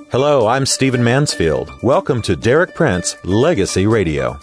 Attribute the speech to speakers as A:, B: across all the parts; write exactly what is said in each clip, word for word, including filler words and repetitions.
A: Hello, I'm Stephen Mansfield. Welcome to Derek Prince Legacy Radio.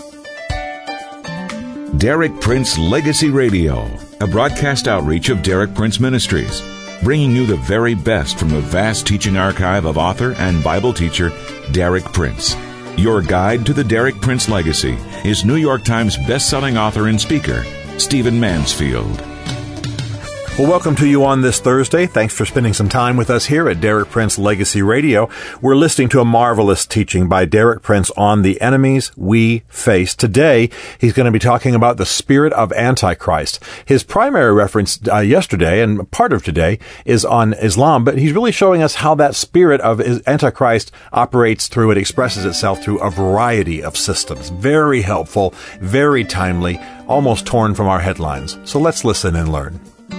B: Derek Prince Legacy Radio, a broadcast outreach of Derek Prince Ministries, bringing you the very best from the vast teaching archive of author and Bible teacher Derek Prince. Your guide to the Derek Prince legacy is New York Times best-selling author and speaker, Stephen Mansfield.
A: Well, welcome to you on this Thursday. Thanks for spending some time with us here at Derek Prince Legacy Radio. We're listening to a marvelous teaching by Derek Prince on the enemies we face. Today, he's going to be talking about the spirit of Antichrist. His primary reference uh, yesterday and part of today is on Islam, but he's really showing us how that spirit of Antichrist operates through, it expresses itself through a variety of systems. Very helpful, very timely, almost torn from our headlines. So let's listen and learn.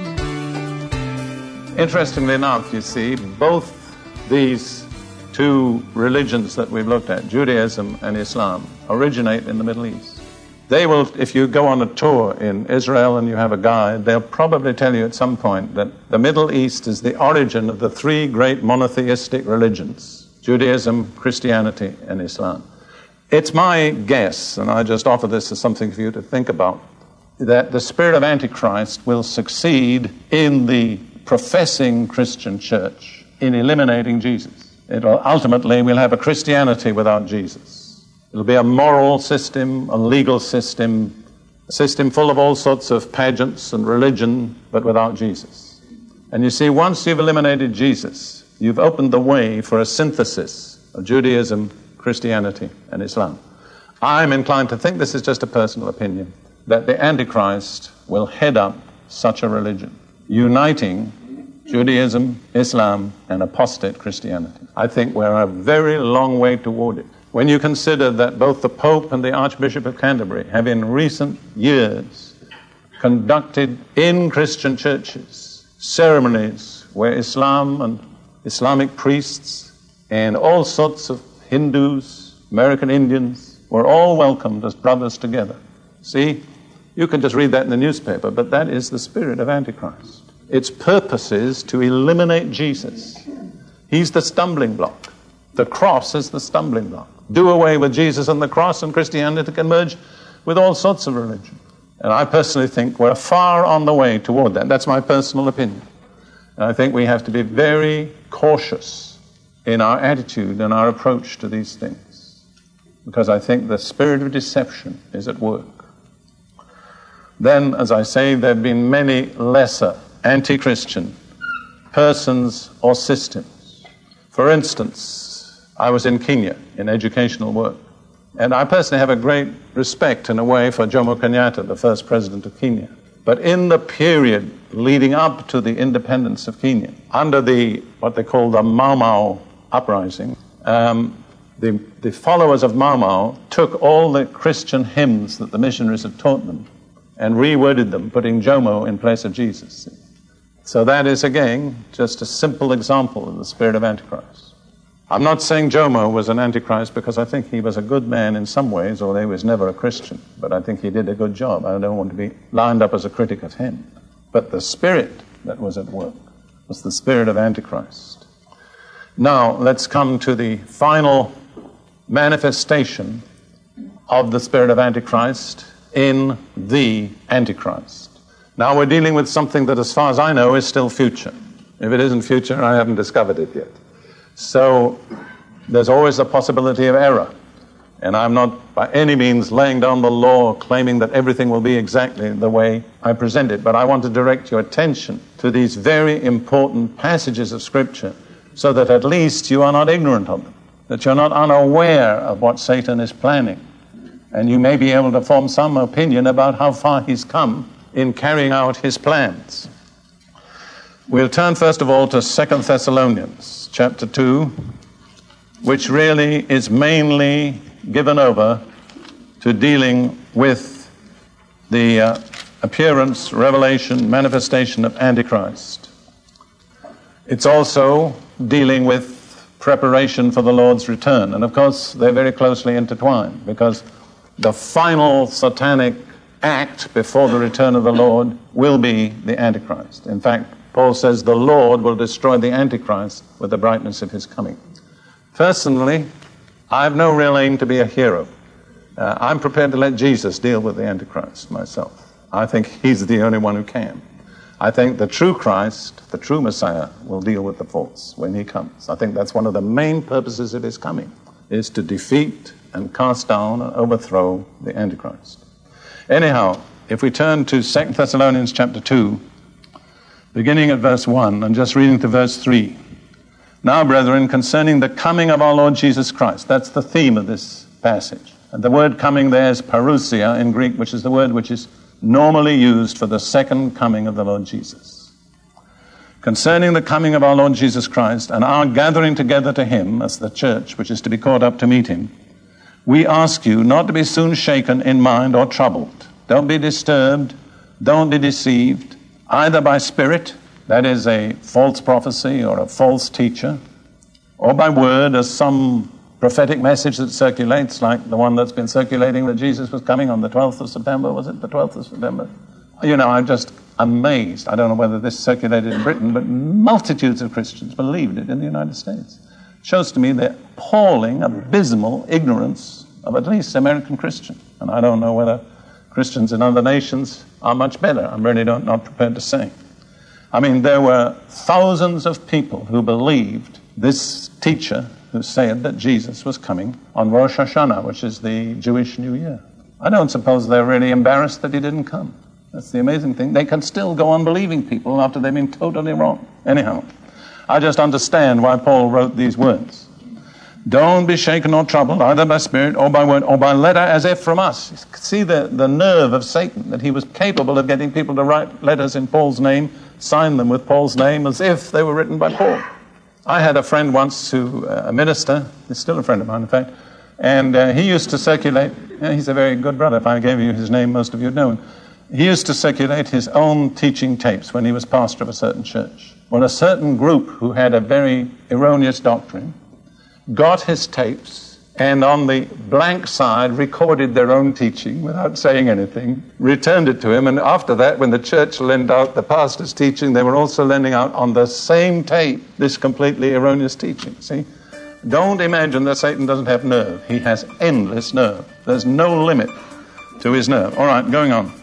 C: Interestingly enough, you see, both these two religions that we've looked at, Judaism and Islam, originate in the Middle East. They will, if you go on a tour in Israel and you have a guide, they'll probably tell you at some point that the Middle East is the origin of the three great monotheistic religions, Judaism, Christianity, and Islam. It's my guess, and I just offer this as something for you to think about, that the spirit of Antichrist will succeed in the professing Christian church in eliminating Jesus. It'll ultimately, we'll have a Christianity without Jesus. It'll be a moral system, a legal system, a system full of all sorts of pageants and religion, but without Jesus. And you see, once you've eliminated Jesus, you've opened the way for a synthesis of Judaism, Christianity, and Islam. I'm inclined to think, this is just a personal opinion, that the Antichrist will head up such a religion, uniting Judaism, Islam, and apostate Christianity. I think we're a very long way toward it. When you consider that both the Pope and the Archbishop of Canterbury have in recent years conducted in Christian churches ceremonies where Islam and Islamic priests and all sorts of Hindus, American Indians, were all welcomed as brothers together. See? You can just read that in the newspaper, but that is the spirit of Antichrist. Its purpose is to eliminate Jesus. He's the stumbling block. The cross is the stumbling block. Do away with Jesus and the cross, and Christianity can merge with all sorts of religion. And I personally think we're far on the way toward that. That's my personal opinion. And I think we have to be very cautious in our attitude and our approach to these things, because I think the spirit of deception is at work. Then, as I say, there have been many lesser anti-Christian persons or systems. For instance, I was in Kenya in educational work, and I personally have a great respect in a way for Jomo Kenyatta, the first president of Kenya. But in the period leading up to the independence of Kenya, under the what they call the Mau Mau uprising, um, the, the followers of Mau Mau took all the Christian hymns that the missionaries had taught them and reworded them, putting Jomo in place of Jesus. So that is, again, just a simple example of the spirit of Antichrist. I'm not saying Jomo was an Antichrist because I think he was a good man in some ways, although he was never a Christian. But I think he did a good job. I don't want to be lined up as a critic of him. But the spirit that was at work was the spirit of Antichrist. Now, let's come to the final manifestation of the spirit of Antichrist in the Antichrist. Now we're dealing with something that, as far as I know, is still future. If it isn't future, I haven't discovered it yet. So there's always the possibility of error. And I'm not by any means laying down the law claiming that everything will be exactly the way I present it. But I want to direct your attention to these very important passages of Scripture so that at least you are not ignorant of them, that you're not unaware of what Satan is planning. And you may be able to form some opinion about how far he's come in carrying out his plans. We'll turn first of all to Second Thessalonians chapter two, which really is mainly given over to dealing with the uh, appearance, revelation, manifestation of Antichrist. It's also dealing with preparation for the Lord's return. And of course, they're very closely intertwined, because the final satanic act before the return of the Lord will be the Antichrist. In fact, Paul says the Lord will destroy the Antichrist with the brightness of his coming. Personally, I have no real aim to be a hero. Uh, I'm prepared to let Jesus deal with the Antichrist myself. I think he's the only one who can. I think the true Christ, the true Messiah, will deal with the false when he comes. I think that's one of the main purposes of his coming, is to defeat and cast down and overthrow the Antichrist. Anyhow, if we turn to Second Thessalonians chapter two, beginning at verse one and just reading to verse three. Now, brethren, concerning the coming of our Lord Jesus Christ, that's the theme of this passage. And the word coming there is parousia in Greek, which is the word which is normally used for the second coming of the Lord Jesus. Concerning the coming of our Lord Jesus Christ and our gathering together to him as the church, which is to be caught up to meet him, we ask you not to be soon shaken in mind or troubled. Don't be disturbed, don't be deceived, either by spirit, that is a false prophecy or a false teacher, or by word as some prophetic message that circulates, like the one that's been circulating that Jesus was coming on the twelfth of September, was it the twelfth of September? You know, I'm just amazed. I don't know whether this circulated in Britain, but multitudes of Christians believed it in the United States. It shows to me the appalling, abysmal ignorance of at least American Christians. And I don't know whether Christians in other nations are much better. I'm really don't, not prepared to say. I mean, there were thousands of people who believed this teacher who said that Jesus was coming on Rosh Hashanah, which is the Jewish New Year. I don't suppose they're really embarrassed that he didn't come. That's the amazing thing. They can still go on believing people after they've been totally wrong. Anyhow, I just understand why Paul wrote these words. Don't be shaken or troubled, either by spirit or by word or by letter, as if from us. See the, the nerve of Satan, that he was capable of getting people to write letters in Paul's name, sign them with Paul's name, as if they were written by Paul. I had a friend once who, uh, a minister, he's still a friend of mine, in fact, and uh, he used to circulate, yeah, he's a very good brother. If I gave you his name, most of you would know him. He used to circulate his own teaching tapes when he was pastor of a certain church. When a certain group who had a very erroneous doctrine got his tapes and on the blank side recorded their own teaching without saying anything, returned it to him, and after that, when the church lent out the pastor's teaching, they were also lending out on the same tape this completely erroneous teaching. See? Don't imagine that Satan doesn't have nerve. He has endless nerve. There's no limit to his nerve. All right, going on.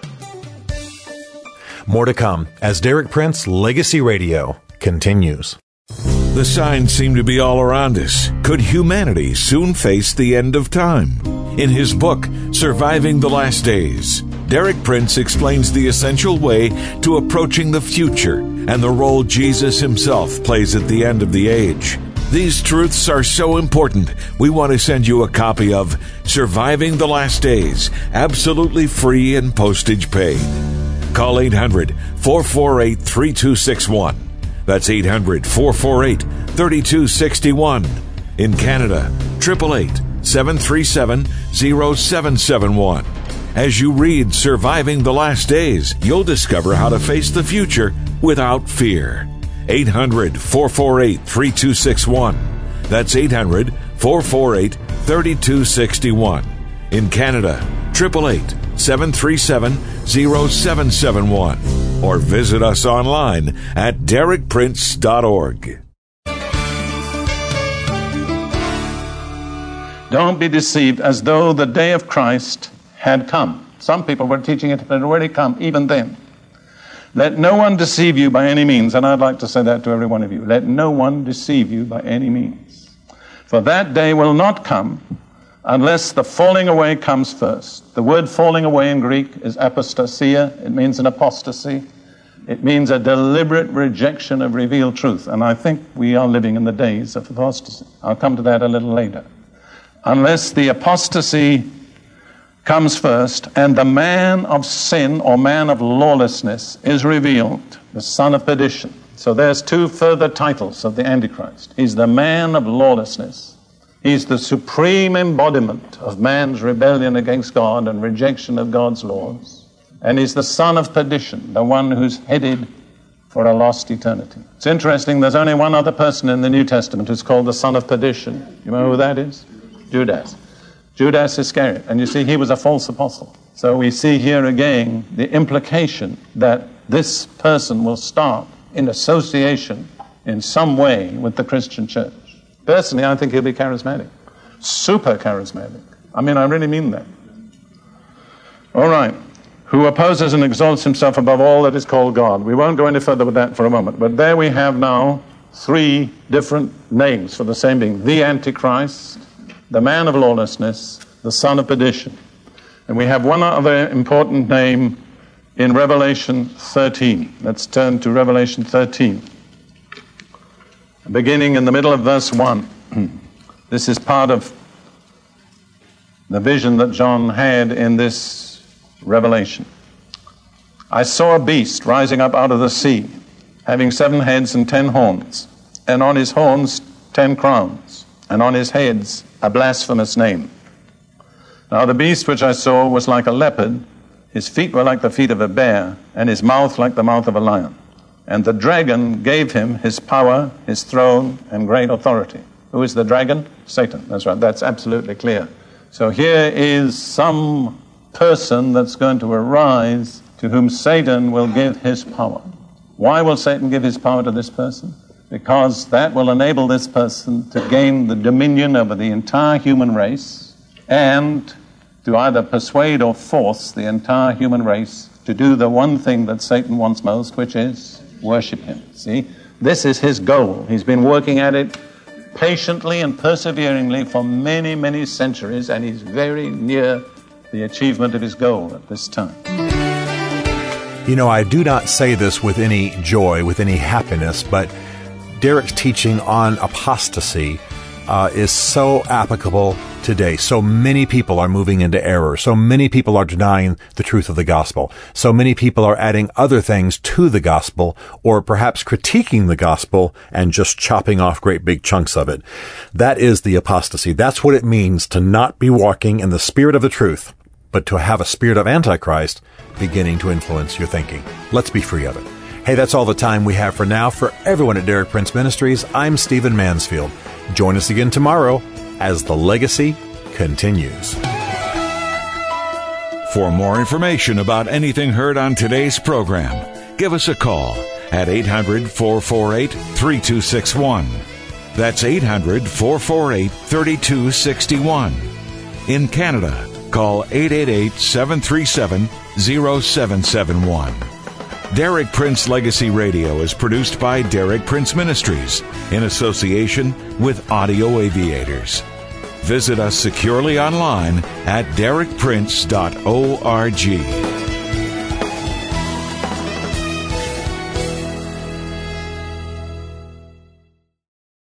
A: More to come as Derek Prince Legacy Radio continues.
B: The signs seem to be all around us. Could humanity soon face the end of time? In his book, Surviving the Last Days, Derek Prince explains the essential way to approaching the future and the role Jesus himself plays at the end of the age. These truths are so important, we want to send you a copy of Surviving the Last Days, absolutely free and postage paid. Call eight hundred, four four eight, three two six one. That's eight hundred, four four eight, three two six one. In Canada, eight eight eight, seven three seven, zero seven seven one. As you read Surviving the Last Days, you'll discover how to face the future without fear. eight hundred, four four eight, three two six one. That's eight hundred, four four eight, three two six one. In Canada, eight eight eight, seven three seven, zero seven seven one. Or visit us online at derek prince dot org.
C: Don't be deceived as though the day of Christ had come. Some people were teaching it had already come, even then. Let no one deceive you by any means, and I'd like to say that to every one of you. Let no one deceive you by any means. For that day will not come unless the falling away comes first. The word falling away in Greek is apostasia. It means an apostasy. It means a deliberate rejection of revealed truth. And I think we are living in the days of apostasy. I'll come to that a little later. Unless the apostasy comes first and the man of sin or man of lawlessness is revealed, the son of perdition. So there's two further titles of the Antichrist. He's the man of lawlessness. He's the supreme embodiment of man's rebellion against God and rejection of God's laws. And he's the son of perdition, the one who's headed for a lost eternity. It's interesting, there's only one other person in the New Testament who's called the son of perdition. You know who that is? Judas. Judas Iscariot. And you see, he was a false apostle. So we see here again the implication that this person will start in association in some way with the Christian church. Personally, I think he'll be charismatic. Super charismatic. I mean, I really mean that. All right. Who opposes and exalts himself above all that is called God. We won't go any further with that for a moment. But there we have now three different names for the same being. The Antichrist, the man of lawlessness, the son of perdition. And we have one other important name in Revelation thirteen. Let's turn to Revelation thirteen. Beginning in the middle of verse one. This is part of the vision that John had in this revelation. I saw a beast rising up out of the sea, having seven heads and ten horns, and on his horns ten crowns, and on his heads a blasphemous name. Now the beast which I saw was like a leopard, his feet were like the feet of a bear, and his mouth like the mouth of a lion. And the dragon gave him his power, his throne, and great authority. Who is the dragon? Satan. That's right. That's absolutely clear. So here is some person that's going to arise to whom Satan will give his power. Why will Satan give his power to this person? Because that will enable this person to gain the dominion over the entire human race and to either persuade or force the entire human race to do the one thing that Satan wants most, which is worship him. See, this is his goal. He's been working at it patiently and perseveringly for many, many centuries, and he's very near the achievement of his goal at this time.
A: You know, I do not say this with any joy, with any happiness, but Derek's teaching on apostasy uh, is so applicable today. So many people are moving into error. So many people are denying the truth of the gospel. So many people are adding other things to the gospel, or perhaps critiquing the gospel and just chopping off great big chunks of it. That is the apostasy. That's what it means to not be walking in the spirit of the truth, but to have a spirit of Antichrist beginning to influence your thinking. Let's be free of it. Hey, that's all the time we have for now. For everyone at Derek Prince Ministries, I'm Stephen Mansfield. Join us again tomorrow as the legacy continues.
B: For more information about anything heard on today's program, give us a call at eight hundred, four four eight, three two six one. That's eight hundred, four four eight, three two six one. In Canada, call eight eight eight, seven three seven, zero seven seven one. Derek Prince Legacy Radio is produced by Derek Prince Ministries in association with Audio Aviators. Visit us securely online at derek prince dot org.